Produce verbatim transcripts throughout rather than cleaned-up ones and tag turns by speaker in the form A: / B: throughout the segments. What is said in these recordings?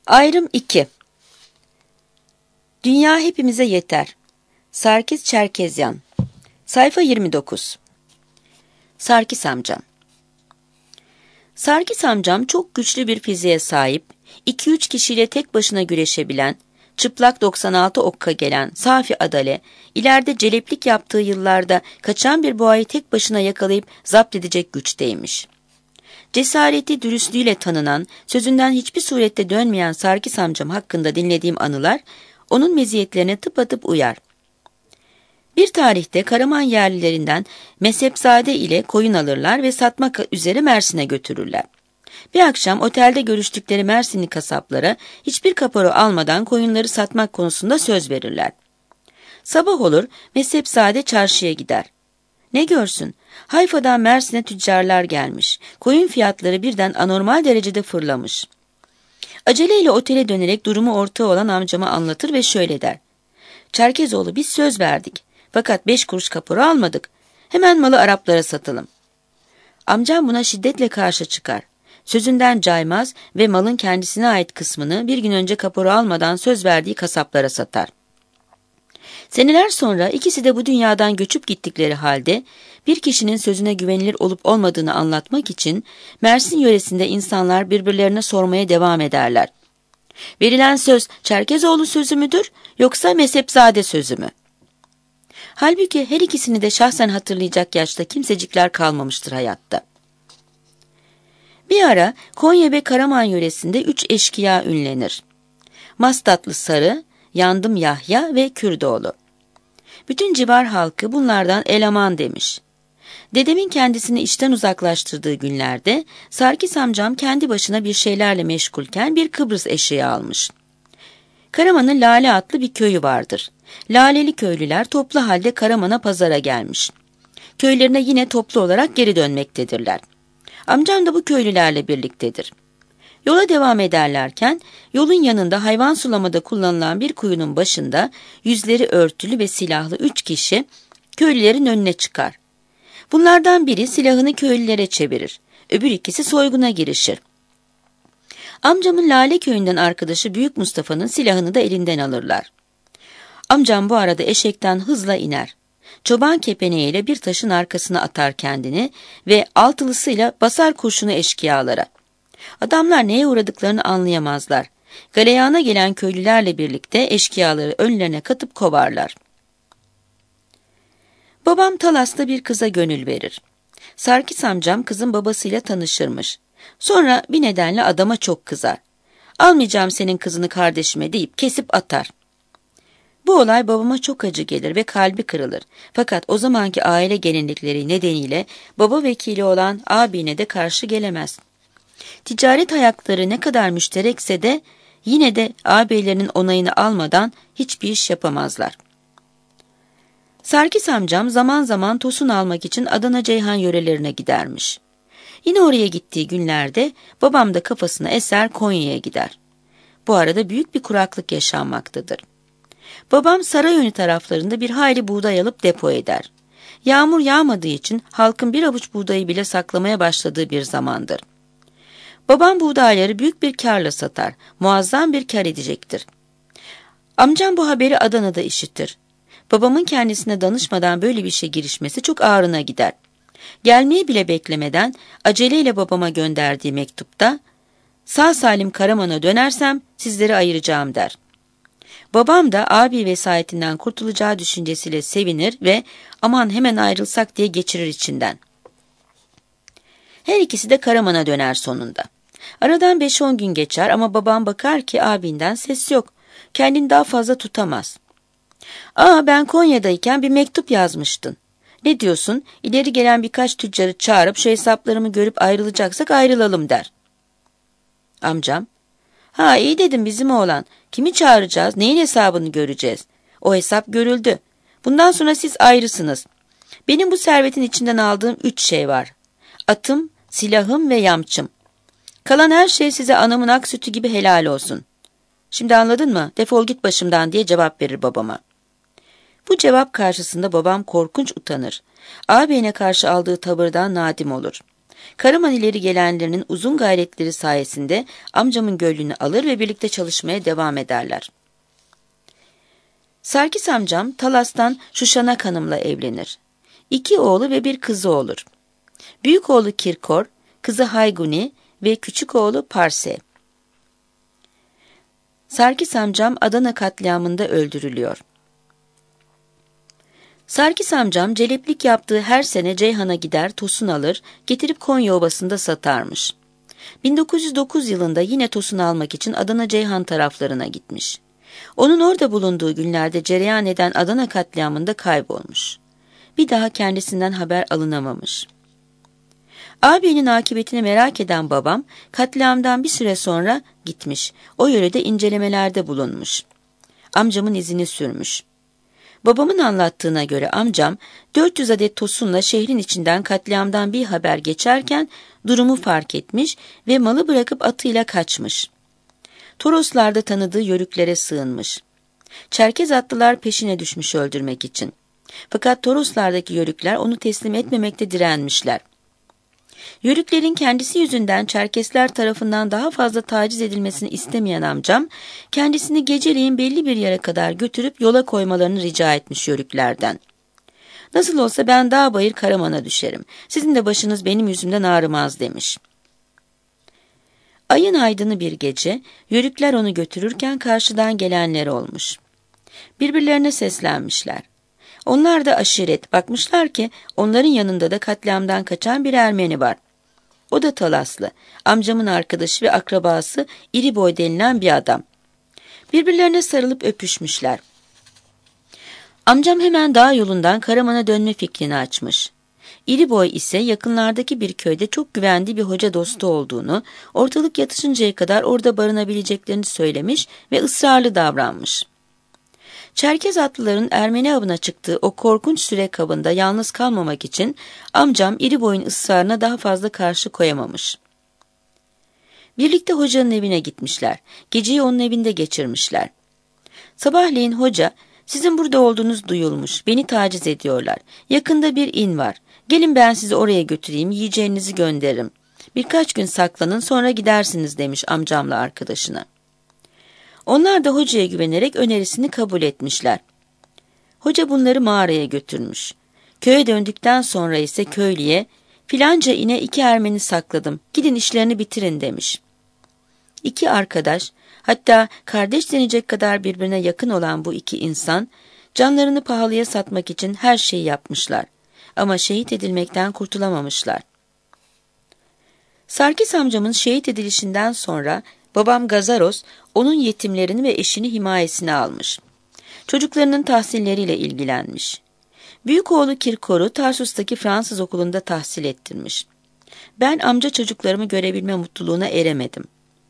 A: Ayrım iki. Dünya hepimize yeter. Sarkis Çerkezyan. Sayfa yirmi dokuz. Sarkis amcam. Sarkis amcam çok güçlü bir fiziğe sahip, iki üç kişiyle tek başına güreşebilen, çıplak doksan altı okka gelen safi adale, ileride celeplik yaptığı yıllarda kaçan bir boğayı tek başına yakalayıp zapt edecek güçteymiş. Cesareti, dürüstlüğüyle tanınan, sözünden hiçbir surette dönmeyen Sarkis amcam hakkında dinlediğim anılar, onun meziyetlerine tıpatıp uyar. Bir tarihte Karaman yerlilerinden mezhepzade ile koyun alırlar ve satmak üzere Mersin'e götürürler. Bir akşam otelde görüştükleri Mersinli kasaplara hiçbir kaporo almadan koyunları satmak konusunda söz verirler. Sabah olur, mezhepzade çarşıya gider. Ne görsün? Hayfa'dan Mersin'e tüccarlar gelmiş. Koyun fiyatları birden anormal derecede fırlamış. Aceleyle otele dönerek durumu ortağı olan amcama anlatır ve şöyle der. Çerkezoğlu, biz söz verdik. Fakat beş kuruş kaporo almadık. Hemen malı Araplara satalım. Amcam buna şiddetle karşı çıkar. Sözünden caymaz ve malın kendisine ait kısmını bir gün önce kaporo almadan söz verdiği kasaplara satar. Seneler sonra ikisi de bu dünyadan göçüp gittikleri halde bir kişinin sözüne güvenilir olup olmadığını anlatmak için Mersin yöresinde insanlar birbirlerine sormaya devam ederler. Verilen söz Çerkezoğlu sözü müdür yoksa mezhepzade sözü mü? Halbuki her ikisini de şahsen hatırlayacak yaşta kimsecikler kalmamıştır hayatta. Bir ara Konya ve Karaman yöresinde üç eşkıya ünlenir. Mastatlı Sarı, Yandım Yahya ve Kürdoğlu. Bütün civar halkı bunlardan eleman demiş. Dedemin kendisini işten uzaklaştırdığı günlerde Sarkis amcam kendi başına bir şeylerle meşgulken bir Kıbrıs eşeği almış. Karaman'ın Lale adlı bir köyü vardır. Laleli köylüler toplu halde Karaman'a pazara gelmiş. Köylerine yine toplu olarak geri dönmektedirler. Amcam da bu köylülerle birliktedir. Yola devam ederlerken yolun yanında hayvan sulamada kullanılan bir kuyunun başında yüzleri örtülü ve silahlı üç kişi köylülerin önüne çıkar. Bunlardan biri silahını köylülere çevirir, öbür ikisi soyguna girişir. Amcamın Lale köyünden arkadaşı Büyük Mustafa'nın silahını da elinden alırlar. Amcam bu arada eşekten hızla iner. Çoban kepeneğiyle bir taşın arkasına atar kendini ve altılısıyla basar kurşunu eşkıyalara. Adamlar neye uğradıklarını anlayamazlar. Galeyana gelen köylülerle birlikte eşkıyaları önlerine katıp kovarlar. Babam Talas'ta bir kıza gönül verir. Sarkis amcam kızın babasıyla tanışırmış. Sonra bir nedenle adama çok kızar. Almayacağım senin kızını kardeşime deyip kesip atar. Bu olay babama çok acı gelir ve kalbi kırılır. Fakat o zamanki aile gelenekleri nedeniyle baba vekili olan abine de karşı gelemez. Ticaret hayatları ne kadar müşterekse de yine de ağabeylerinin onayını almadan hiçbir iş yapamazlar. Sarkis amcam zaman zaman tosun almak için Adana Ceyhan yörelerine gidermiş. Yine oraya gittiği günlerde babam da kafasına eser Konya'ya gider. Bu arada büyük bir kuraklık yaşanmaktadır. Babam Sarayönü taraflarında bir hayli buğday alıp depo eder. Yağmur yağmadığı için halkın bir avuç buğdayı bile saklamaya başladığı bir zamandır. Babam buğdayları büyük bir kârla satar, muazzam bir kâr edecektir. Amcam bu haberi Adana'da işitir. Babamın kendisine danışmadan böyle bir şey girişmesi çok ağrına gider. Gelmeyi bile beklemeden aceleyle babama gönderdiği mektupta, "Sağ salim Karaman'a dönersem sizleri ayıracağım" der. Babam da abi vesayetinden kurtulacağı düşüncesiyle sevinir ve "aman hemen ayrılsak" diye geçirir içinden. Her ikisi de Karaman'a döner sonunda. Aradan beş on gün geçer ama babam bakar ki abinden ses yok. Kendini daha fazla tutamaz. "Aa, ben Konya'dayken bir mektup yazmıştın. Ne diyorsun? İleri gelen birkaç tüccarı çağırıp şu hesaplarımı görüp ayrılacaksak ayrılalım" der. Amcam, "Ha, iyi dedim bizim oğlan. Kimi çağıracağız? Neyin hesabını göreceğiz? O hesap görüldü. Bundan sonra siz ayrısınız. Benim bu servetin içinden aldığım üç şey var. Atım, silahım ve yamçım. Kalan her şey size anamın ak sütü gibi helal olsun. Şimdi anladın mı? Defol git başımdan" diye cevap verir babama. Bu cevap karşısında babam korkunç utanır. Ağabeyine karşı aldığı tavırdan nadim olur. Karaman ileri gelenlerinin uzun gayretleri sayesinde amcamın gönlünü alır ve birlikte çalışmaya devam ederler. Sarkis amcam Talas'tan Şuşanak Hanım'la evlenir. İki oğlu ve bir kızı olur. Büyük oğlu Kirkor, kızı Hayguni ve küçük oğlu Parse. Sarkis amcam Adana katliamında öldürülüyor. Sarkis amcam celeplik yaptığı her sene Ceyhan'a gider tosun alır, getirip Konya Obası'nda satarmış. bin dokuz yüz dokuz yılında yine tosun almak için Adana Ceyhan taraflarına gitmiş. Onun orada bulunduğu günlerde cereyan eden Adana katliamında kaybolmuş. Bir daha kendisinden haber alınamamış. Ağabeyinin akıbetini merak eden babam katliamdan bir süre sonra gitmiş. O yörede incelemelerde bulunmuş. Amcamın izini sürmüş. Babamın anlattığına göre amcam dört yüz adet tosunla şehrin içinden katliamdan bir haber geçerken durumu fark etmiş ve malı bırakıp atıyla kaçmış. Toroslarda tanıdığı yörüklere sığınmış. Çerkez atlılar peşine düşmüş öldürmek için. Fakat Toroslardaki yörükler onu teslim etmemekte direnmişler. Yörüklerin kendisi yüzünden Çerkesler tarafından daha fazla taciz edilmesini istemeyen amcam, kendisini geceleyin belli bir yere kadar götürüp yola koymalarını rica etmiş yörüklerden. Nasıl olsa ben dağ bayır Karaman'a düşerim, sizin de başınız benim yüzümden ağrımaz demiş. Ayın aydını bir gece, yörükler onu götürürken karşıdan gelenler olmuş. Birbirlerine seslenmişler. Onlar da aşiret, bakmışlar ki onların yanında da katliamdan kaçan bir Ermeni var. O da Talaslı, amcamın arkadaşı ve akrabası İri Boy denilen bir adam. Birbirlerine sarılıp öpüşmüşler. Amcam hemen dağ yolundan Karaman'a dönme fikrini açmış. İri Boy ise yakınlardaki bir köyde çok güvendiği bir hoca dostu olduğunu, ortalık yatışıncaya kadar orada barınabileceklerini söylemiş ve ısrarlı davranmış. Çerkez atlıların Ermeni avına çıktığı o korkunç süre kabında yalnız kalmamak için amcam İri Boy'un ısrarına daha fazla karşı koyamamış. Birlikte hocanın evine gitmişler. Geceyi onun evinde geçirmişler. Sabahleyin hoca, "Sizin burada olduğunuz duyulmuş, beni taciz ediyorlar. Yakında bir in var. Gelin ben sizi oraya götüreyim, yiyeceğinizi gönderirim. Birkaç gün saklanın, sonra gidersiniz," demiş amcamla arkadaşına. Onlar da hocaya güvenerek önerisini kabul etmişler. Hoca bunları mağaraya götürmüş. Köye döndükten sonra ise köylüye, "Filanca ine iki Ermeni sakladım, gidin işlerini bitirin," demiş. İki arkadaş, hatta kardeş denecek kadar birbirine yakın olan bu iki insan, canlarını pahalıya satmak için her şeyi yapmışlar. Ama şehit edilmekten kurtulamamışlar. Sarkis amcamın şehit edilişinden sonra babam Gazaros, onun yetimlerini ve eşini himayesine almış. Çocuklarının tahsilleriyle ilgilenmiş. Büyük oğlu Kirkor'u Tarsus'taki Fransız okulunda tahsil ettirmiş. Ben amca çocuklarımı görebilme mutluluğuna eremedim.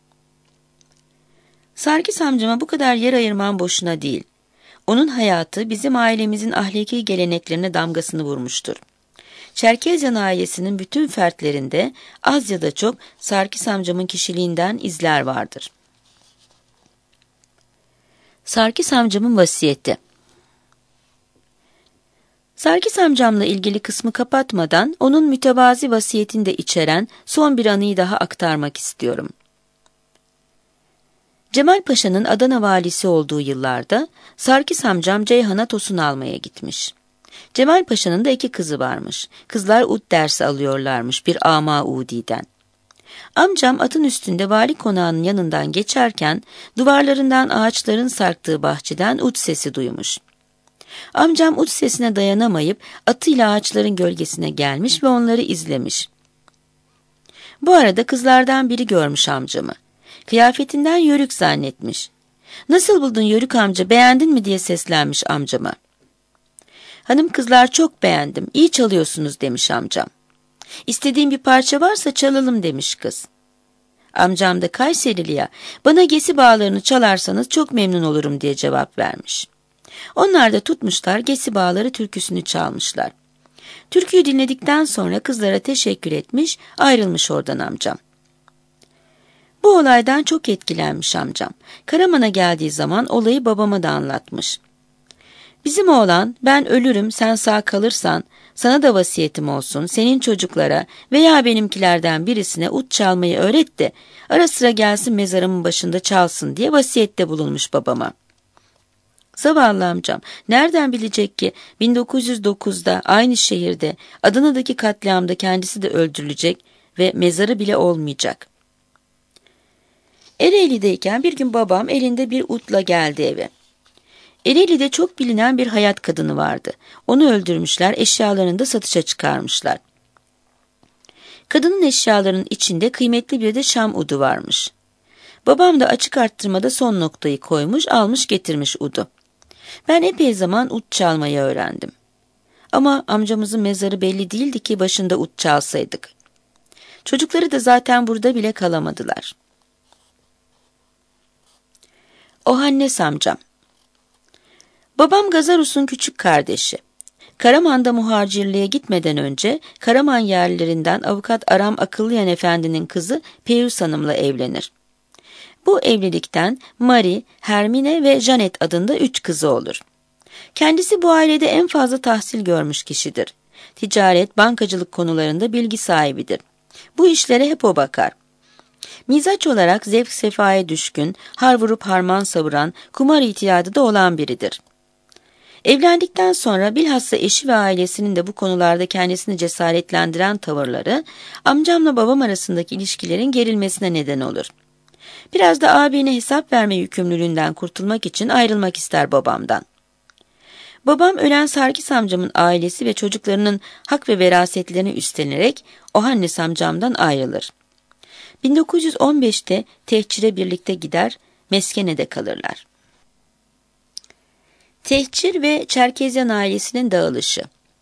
A: Sarkis amcama bu kadar yer ayırmam boşuna değil. Onun hayatı bizim ailemizin ahlaki geleneklerine damgasını vurmuştur. Çerkezyan ailesinin bütün fertlerinde az ya da çok Sarkis amcamın kişiliğinden izler vardır. Sarkis amcamın vasiyeti. Sarkis amcamla ilgili kısmı kapatmadan onun mütevazi vasiyetini de içeren son bir anıyı daha aktarmak istiyorum. Cemal Paşa'nın Adana valisi olduğu yıllarda Sarkis amcam Ceyhan'a tosun almaya gitmiş. Cemal Paşa'nın da iki kızı varmış. Kızlar ud dersi alıyorlarmış bir ama udiden. Amcam atın üstünde vali konağının yanından geçerken duvarlarından ağaçların sarktığı bahçeden ud sesi duymuş. Amcam ud sesine dayanamayıp atıyla ağaçların gölgesine gelmiş ve onları izlemiş. Bu arada kızlardan biri görmüş amcamı. Kıyafetinden yörük zannetmiş. "Nasıl buldun yörük amca, beğendin mi?" diye seslenmiş amcama. "Hanım kızlar, çok beğendim, iyi çalıyorsunuz," demiş amcam. "İstediğin bir parça varsa çalalım," demiş kız. Amcam da Kayserili'ye, "Bana gesi bağlarını çalarsanız çok memnun olurum," diye cevap vermiş. Onlar da tutmuşlar gesi bağları türküsünü çalmışlar. Türküyü dinledikten sonra kızlara teşekkür etmiş, ayrılmış oradan amcam. Bu olaydan çok etkilenmiş amcam. Karaman'a geldiği zaman olayı babama da anlatmış. Bizim oğlan, ben ölürüm sen sağ kalırsan sana da vasiyetim olsun, senin çocuklara veya benimkilerden birisine ut çalmayı öğret de ara sıra gelsin mezarımın başında çalsın diye vasiyette bulunmuş babama. Zavallı amcam nereden bilecek ki bin dokuz yüz dokuzda aynı şehirde Adana'daki katliamda kendisi de öldürülecek ve mezarı bile olmayacak. Ereğli'deyken bir gün babam elinde bir utla geldi eve. Ereğli'de çok bilinen bir hayat kadını vardı. Onu öldürmüşler, eşyalarını da satışa çıkarmışlar. Kadının eşyalarının içinde kıymetli bir de şam udu varmış. Babam da açık arttırmada son noktayı koymuş, almış getirmiş udu. Ben epey zaman ut çalmayı öğrendim. Ama amcamızın mezarı belli değildi ki başında ut çalsaydık. Çocukları da zaten burada bile kalamadılar. Ohannes amcam. Babam Gazarus'un küçük kardeşi. Karaman'da muhacirliğe gitmeden önce Karaman yerlilerinden avukat Aram Akıllıyan Efendi'nin kızı Peyrus Hanım'la evlenir. Bu evlilikten Marie, Hermine ve Janet adında üç kızı olur. Kendisi bu ailede en fazla tahsil görmüş kişidir. Ticaret, bankacılık konularında bilgi sahibidir. Bu işlere hep o bakar. Mizaç olarak zevk sefaya düşkün, har vurup harman savuran, kumar itiyadı da olan biridir. Evlendikten sonra bilhassa eşi ve ailesinin de bu konularda kendisini cesaretlendiren tavırları, amcamla babam arasındaki ilişkilerin gerilmesine neden olur. Biraz da abine hesap verme yükümlülüğünden kurtulmak için ayrılmak ister babamdan. Babam ölen Sarkis amcamın ailesi ve çocuklarının hak ve verasetlerini üstlenerek Ohannes amcamdan ayrılır. bin dokuz yüz on beşte tehcire birlikte gider, meskenede kalırlar. Tehcir ve Çerkezyan ailesinin dağılışı.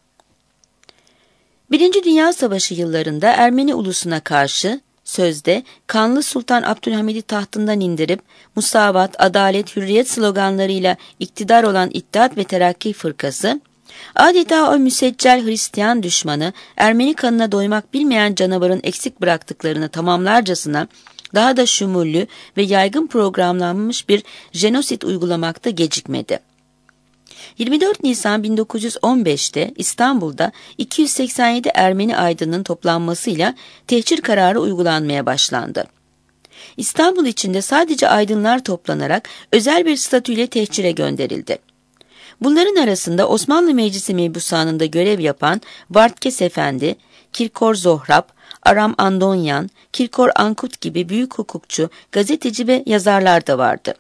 A: Birinci Dünya Savaşı yıllarında Ermeni ulusuna karşı sözde Kanlı Sultan Abdülhamid'i tahtından indirip musavat, adalet, hürriyet sloganlarıyla iktidar olan İttihat ve Terakki Fırkası, adeta o müseccel Hristiyan düşmanı Ermeni kanına doymak bilmeyen canavarın eksik bıraktıklarını tamamlarcasına daha da şumullü ve yaygın programlanmış bir jenosit uygulamakta gecikmedi. yirmi dört Nisan bin dokuz yüz on beşte İstanbul'da iki yüz seksen yedi Ermeni aydının toplanmasıyla tehcir kararı uygulanmaya başlandı. İstanbul içinde sadece aydınlar toplanarak özel bir statüyle tehcire gönderildi. Bunların arasında Osmanlı Meclisi Mebusanı'nda görev yapan Vartkes Efendi, Kirkor Zohrab, Aram Andonyan, Kirkor Ankut gibi büyük hukukçu, gazeteci ve yazarlar da vardı.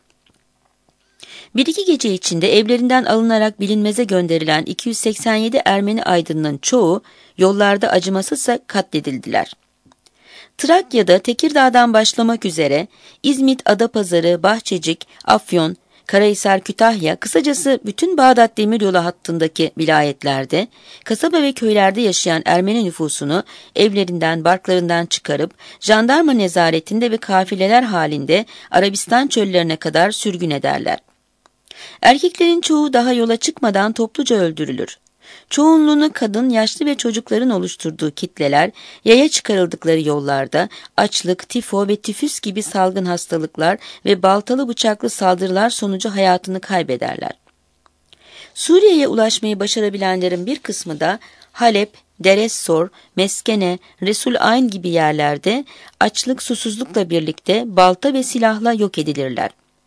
A: Bir iki gece içinde evlerinden alınarak bilinmeze gönderilen iki yüz seksen yedi Ermeni aydınının çoğu yollarda acımasızca katledildiler. Trakya'da Tekirdağ'dan başlamak üzere İzmit, Adapazarı, Bahçecik, Afyon, Karahisar, Kütahya, kısacası bütün Bağdat Demiryolu hattındaki vilayetlerde, kasaba ve köylerde yaşayan Ermeni nüfusunu evlerinden, barklarından çıkarıp jandarma nezaretinde ve kafileler halinde Arabistan çöllerine kadar sürgün ederler. Erkeklerin çoğu daha yola çıkmadan topluca öldürülür. Çoğunluğunu kadın, yaşlı ve çocukların oluşturduğu kitleler, yaya çıkarıldıkları yollarda açlık, tifo ve tifüs gibi salgın hastalıklar ve baltalı bıçaklı saldırılar sonucu hayatını kaybederler. Suriye'ye ulaşmayı başarabilenlerin bir kısmı da Halep, Deressor, Meskene, Resul Ayn gibi yerlerde açlık, susuzlukla birlikte balta ve silahla yok edilirler.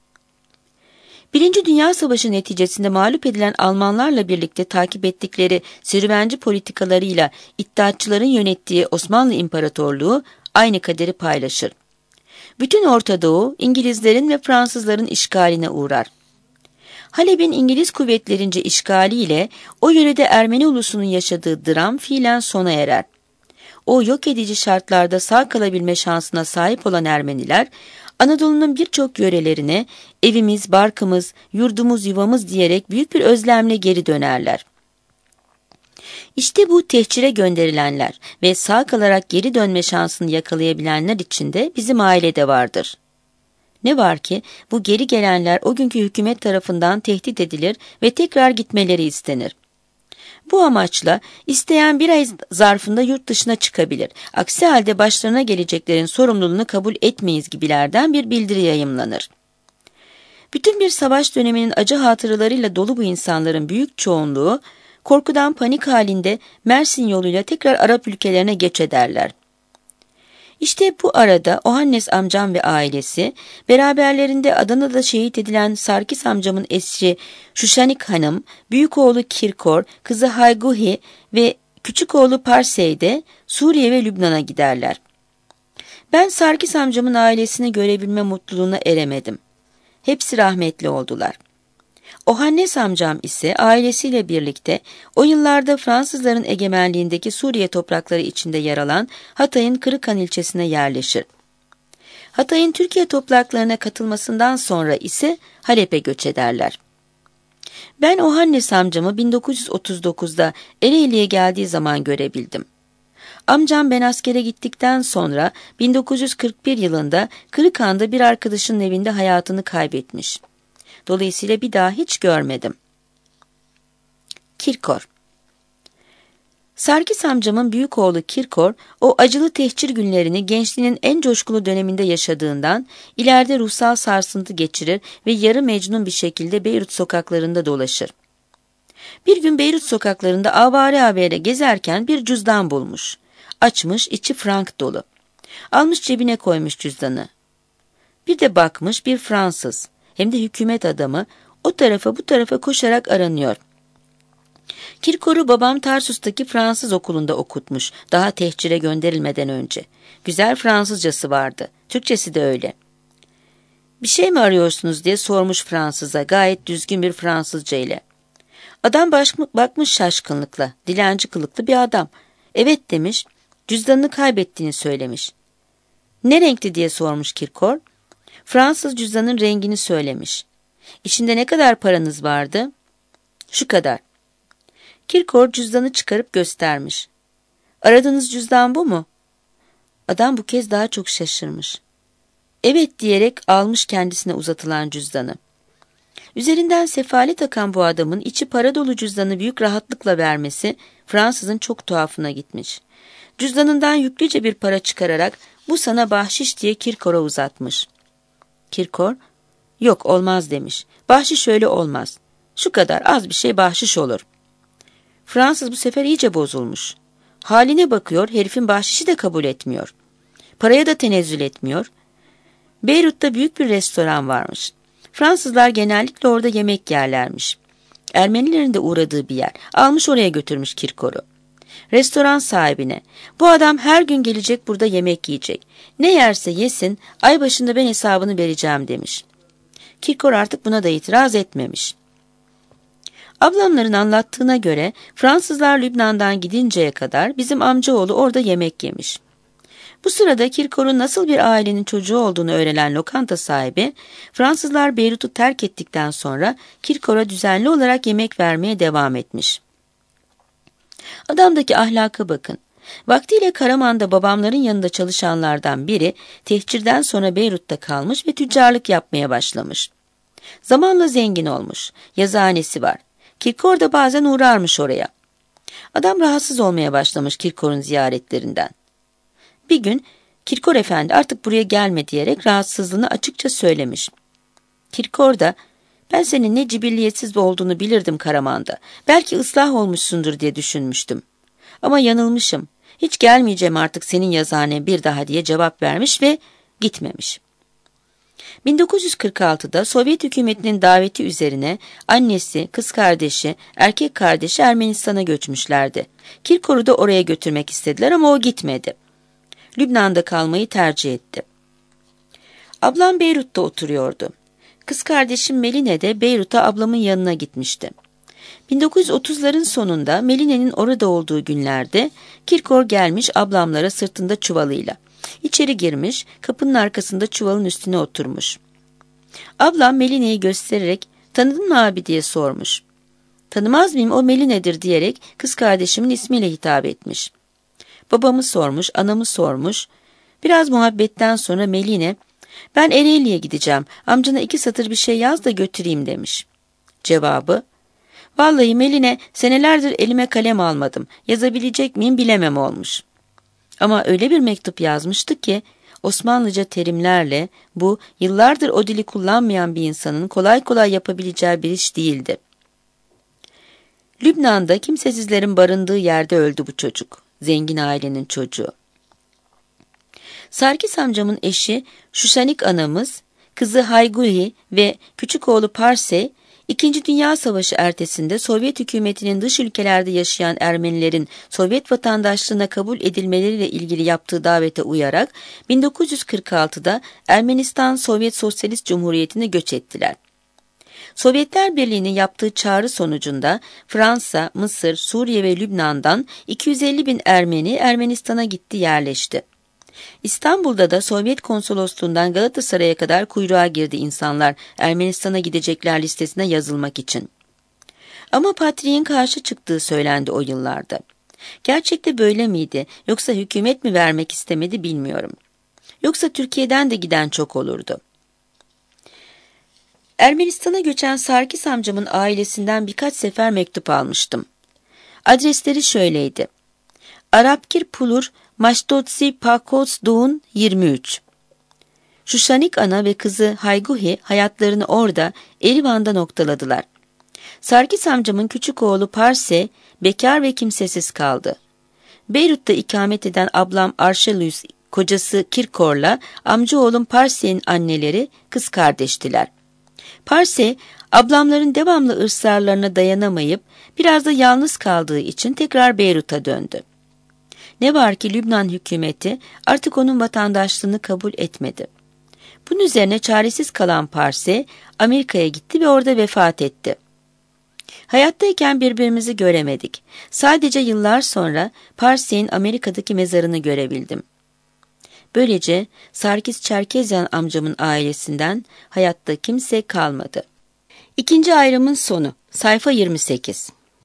A: Birinci Dünya Savaşı neticesinde mağlup edilen Almanlarla birlikte takip ettikleri serüvenci politikalarıyla İttihatçıların yönettiği Osmanlı İmparatorluğu aynı kaderi paylaşır. Bütün Orta Doğu İngilizlerin ve Fransızların işgaline uğrar. Halep'in İngiliz kuvvetlerince işgaliyle o yörede Ermeni ulusunun yaşadığı dram fiilen sona erer. O yok edici şartlarda sağ kalabilme şansına sahip olan Ermeniler, Anadolu'nun birçok yörelerine evimiz, barkımız, yurdumuz, yuvamız diyerek büyük bir özlemle geri dönerler. İşte bu tehcire gönderilenler ve sağ kalarak geri dönme şansını yakalayabilenler içinde bizim ailede vardır. Ne var ki bu geri gelenler o günkü hükümet tarafından tehdit edilir ve tekrar gitmeleri istenir. Bu amaçla isteyen bir ay zarfında yurt dışına çıkabilir. Aksi halde başlarına geleceklerin sorumluluğunu kabul etmeyiz gibilerden bir bildiri yayımlanır. Bütün bir savaş döneminin acı hatıralarıyla dolu bu insanların büyük çoğunluğu, korkudan panik halinde Mersin yoluyla tekrar Arap ülkelerine göç ederler. İşte bu arada Ohannes amcam ve ailesi, beraberlerinde Adana'da şehit edilen Sarkis amcamın eşi Şuşanik Hanım, büyük oğlu Kirkor, kızı Hayguhi ve küçük oğlu Parsey de Suriye ve Lübnan'a giderler. Ben Sarkis amcamın ailesini görebilme mutluluğuna eremedim. Hepsi rahmetli oldular. Ohannes amcam ise ailesiyle birlikte o yıllarda Fransızların egemenliğindeki Suriye toprakları içinde yer alan Hatay'ın Kırıkhan ilçesine yerleşir. Hatay'ın Türkiye topraklarına katılmasından sonra ise Halep'e göç ederler. Ben Ohannes amcamı bin dokuz yüz otuz dokuzda Ereğli'ye geldiği zaman görebildim. Amcam ben askere gittikten sonra bin dokuz yüz kırk bir yılında Kırıkhan'da bir arkadaşının evinde hayatını kaybetmiş. Dolayısıyla bir daha hiç görmedim. Kirkor. Sarkis amcamın büyük oğlu Kirkor, o acılı tehcir günlerini gençliğinin en coşkulu döneminde yaşadığından ileride ruhsal sarsıntı geçirir ve yarı mecnun bir şekilde Beyrut sokaklarında dolaşır. Bir gün Beyrut sokaklarında avare avare gezerken bir cüzdan bulmuş. Açmış, içi frank dolu. Almış cebine koymuş cüzdanı. Bir de bakmış bir Fransız, hem de hükümet adamı, o tarafa bu tarafa koşarak aranıyor. Kirkor'u babam Tarsus'taki Fransız okulunda okutmuş, daha tehcire gönderilmeden önce. Güzel Fransızcası vardı, Türkçesi de öyle. Bir şey mi arıyorsunuz diye sormuş Fransız'a, gayet düzgün bir Fransızca ile. Adam bakmış şaşkınlıkla, dilenci kılıklı bir adam. Evet demiş, cüzdanını kaybettiğini söylemiş. Ne renkti diye sormuş Kirkor. Fransız cüzdanın rengini söylemiş. İçinde ne kadar paranız vardı? Şu kadar. Kirkor cüzdanı çıkarıp göstermiş. Aradığınız cüzdan bu mu? Adam bu kez daha çok şaşırmış. Evet diyerek almış kendisine uzatılan cüzdanı. Üzerinden sefalet akan bu adamın içi para dolu cüzdanı büyük rahatlıkla vermesi Fransızın çok tuhafına gitmiş. Cüzdanından yüklüce bir para çıkararak bu sana bahşiş diye Kirkor'a uzatmış. Kirkor, yok olmaz demiş. Bahşiş öyle olmaz. Şu kadar az bir şey bahşiş olur. Fransız bu sefer iyice bozulmuş. Haline bakıyor, herifin bahşişi de kabul etmiyor. Paraya da tenezzül etmiyor. Beyrut'ta büyük bir restoran varmış. Fransızlar genellikle orada yemek yerlermiş. Ermenilerin de uğradığı bir yer. Almış oraya götürmüş Kirkor'u. Restoran sahibine, bu adam her gün gelecek burada yemek yiyecek. Ne yerse yesin, ay başında ben hesabını vereceğim demiş. Kirkor artık buna da itiraz etmemiş. Ablamların anlattığına göre Fransızlar Lübnan'dan gidinceye kadar bizim amcaoğlu orada yemek yemiş. Bu sırada Kirkor'un nasıl bir ailenin çocuğu olduğunu öğrenen lokanta sahibi, Fransızlar Beyrut'u terk ettikten sonra Kirkor'a düzenli olarak yemek vermeye devam etmiş. Adamdaki ahlaka bakın. Vaktiyle Karaman'da babamların yanında çalışanlardan biri tehcirden sonra Beyrut'ta kalmış ve tüccarlık yapmaya başlamış. Zamanla zengin olmuş. Yazıhanesi var. Kirkor da bazen uğrarmış oraya. Adam rahatsız olmaya başlamış Kirkor'un ziyaretlerinden. Bir gün Kirkor efendi artık buraya gelme diyerek rahatsızlığını açıkça söylemiş. Kirkor da ben senin ne cibilliyetsiz olduğunu bilirdim Karaman'da. Belki ıslah olmuşsundur diye düşünmüştüm. Ama yanılmışım. Hiç gelmeyeceğim artık senin yazıhanene bir daha diye cevap vermiş ve gitmemiş. bin dokuz yüz kırk altıda Sovyet hükümetinin daveti üzerine annesi, kız kardeşi, erkek kardeşi Ermenistan'a göçmüşlerdi. Kirkor'u da oraya götürmek istediler ama o gitmedi. Lübnan'da kalmayı tercih etti. Ablam Beyrut'ta oturuyordu. Kız kardeşim Meline de Beyrut'a ablamın yanına gitmişti. bin dokuz yüz otuzların sonunda Meline'nin orada olduğu günlerde Kirkor gelmiş ablamlara sırtında çuvalıyla. İçeri girmiş, kapının arkasında çuvalın üstüne oturmuş. Ablam Meline'yi göstererek tanıdın mı abi diye sormuş. Tanımaz mıyım, o Meline'dir diyerek kız kardeşimin ismiyle hitap etmiş. Babamı sormuş, anamı sormuş. Biraz muhabbetten sonra Meline, ben Ereğli'ye gideceğim, amcana iki satır bir şey yaz da götüreyim demiş. Cevabı, vallahi Meline senelerdir elime kalem almadım, yazabilecek miyim bilemem olmuş. Ama öyle bir mektup yazmıştı ki Osmanlıca terimlerle bu yıllardır o dili kullanmayan bir insanın kolay kolay yapabileceği bir iş değildi. Lübnan'da kimsesizlerin barındığı yerde öldü bu çocuk. Zengin ailenin çocuğu. Sarkis amcamın eşi Şuşanik anamız, kızı Hayguhi ve küçük oğlu Parsey, İkinci Dünya Savaşı ertesinde Sovyet hükümetinin dış ülkelerde yaşayan Ermenilerin Sovyet vatandaşlığına kabul edilmeleriyle ilgili yaptığı davete uyarak bin dokuz yüz kırk altıda Ermenistan Sovyet Sosyalist Cumhuriyeti'ne göç ettiler. Sovyetler Birliği'nin yaptığı çağrı sonucunda Fransa, Mısır, Suriye ve Lübnan'dan iki yüz elli bin Ermeni Ermenistan'a gitti, yerleşti. İstanbul'da da Sovyet konsolosluğundan Galatasaray'a kadar kuyruğa girdi insanlar Ermenistan'a gidecekler listesine yazılmak için. Ama Patriğin karşı çıktığı söylendi o yıllarda. Gerçekte böyle miydi, yoksa hükümet mi vermek istemedi bilmiyorum. Yoksa Türkiye'den de giden çok olurdu. Ermenistan'a göçen Sarkis amcamın ailesinden birkaç sefer mektup almıştım. Adresleri şöyleydi: Arapkir Pulur Maştotsi Pakots Doğun yirmi üç. Şuşanik ana ve kızı Hayguhi hayatlarını orada, Erivan'da noktaladılar. Sarkis amcamın küçük oğlu Parse bekar ve kimsesiz kaldı. Beyrut'ta ikamet eden ablam Arşelus, kocası Kirkor'la amcaoğlum Parse'nin anneleri kız kardeştiler. Parse, ablamların devamlı ısrarlarına dayanamayıp biraz da yalnız kaldığı için tekrar Beyrut'a döndü. Ne var ki Lübnan hükümeti artık onun vatandaşlığını kabul etmedi. Bunun üzerine çaresiz kalan Parse Amerika'ya gitti ve orada vefat etti. Hayattayken birbirimizi göremedik. Sadece yıllar sonra Parse'nin Amerika'daki mezarını görebildim. Böylece Sarkis Çerkezyan amcamın ailesinden hayatta kimse kalmadı. İkinci ayrımın sonu. Sayfa yirmi sekiz.